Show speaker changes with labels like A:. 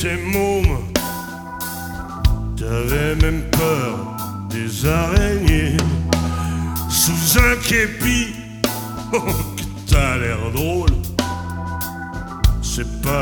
A: étais môme, t'avais même peur des araignées. Sous un képi, oh, que t'as l'air drôle. C'est pas